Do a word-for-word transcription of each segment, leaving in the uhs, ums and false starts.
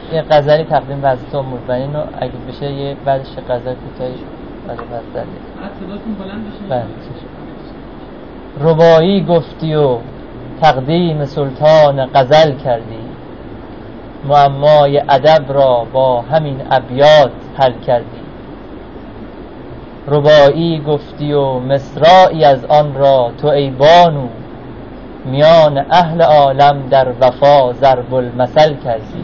یه غزلی تقدیم به حضرت ام المؤمنین و اگه بشه یه بعدش غزل کوتاهی بعد غزل صداتون بلند بشه. بله. ربایی گفتی و تقدیم سلطان غزل کردی، معمای ادب را با همین ابیات حل کردی. ربایی گفتی و مصرعی از آن را تو ای بانو، میان اهل عالم در وفا ضرب المثل کردی.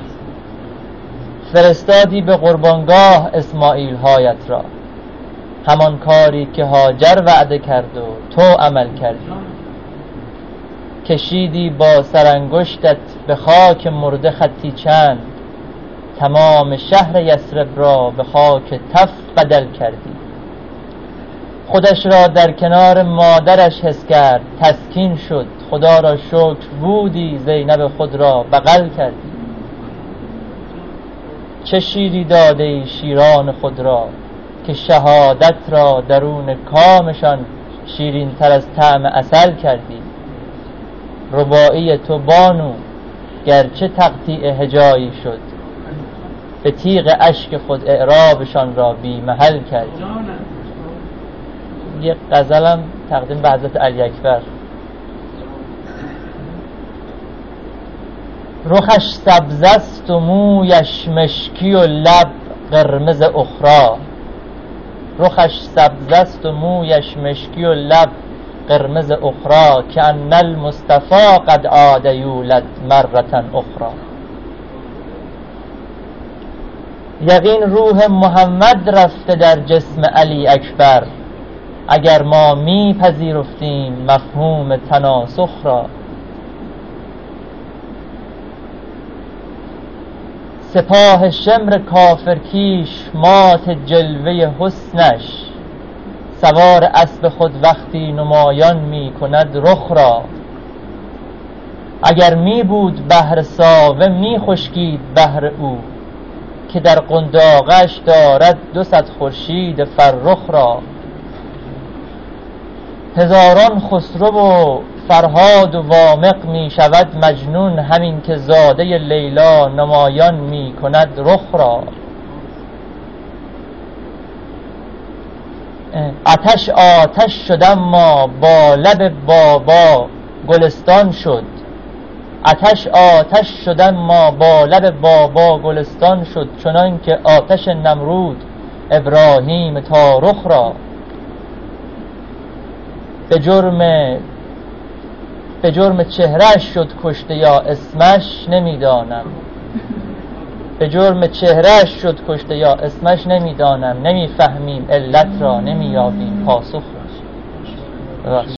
فرستادی به قربانگاه اسماعیل هایت را، همان کاری که هاجر وعده کرد و تو عمل کردی. کشیدی با سرانگشتت به خاک مرده خطی چند، تمام شهر یثرب را به خاک تف بدل کردی. خودش را در کنار مادرش حس کرد، تسکین شد، خدا را شکر بودی زینب خود را بغل کردی. چه شیری داده ای شیران خود را، که شهادت را درون کامشان شیرین تر از طعم عسل کردی. رباعی تو بانو گرچه تقطیع هجایی شد، به تیغ اشک خود اعرابشان را بی محل کردی. یه غزلم تقدیم به حضرت علی اکبر. رخش سبز است و مویش مشکی و لب قرمز اخرى. رخش سبز است و مویش مشکی و لب قرمز اخرى، که ان المصطفى قد عاد یولد مرة اخرى. یقین روح محمد رفته در جسم علی اکبر، اگر ما می پذیرفتیم مفهوم تناسخ را. سپاه شمر کافرکیش مات جلوه حسنش، سوار اسب خود وقتی نمایان می کند رخ را. اگر می بود بحر ساوه می خشکید بحر او، که در قنداقش دارد دو صد خورشید فرخ را. هزاران خسرو و فرهاد و وامق می شود مجنون، همین که زاده لیلا نمایان می کند رخ را. آتش آتش شد اما با لب بابا گلستان شد. آتش آتش شد اما با لب بابا گلستان شد، چنان که آتش نمرود ابراهیم تارخ را. به جرم به جرم چهرهش شد کشته یا اسمش نمیدانم. به جرم چهرهش شد کشته یا اسمش نمیدانم. نمیفهمیم علت را، نمییابیم پاسخ را.